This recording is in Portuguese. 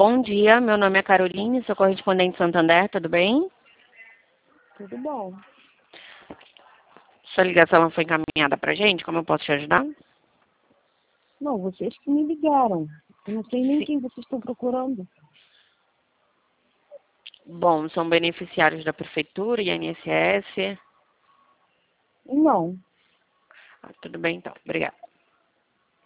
Bom dia, meu nome é Caroline, sou correspondente Santander, tudo bem? Tudo bom. Sua ligação foi encaminhada pra gente, como eu posso te ajudar? Não, vocês que me ligaram. Eu não sei nem Sim. quem vocês estão procurando. Bom, são beneficiários da Prefeitura, INSS. Não. Tudo bem então, obrigada.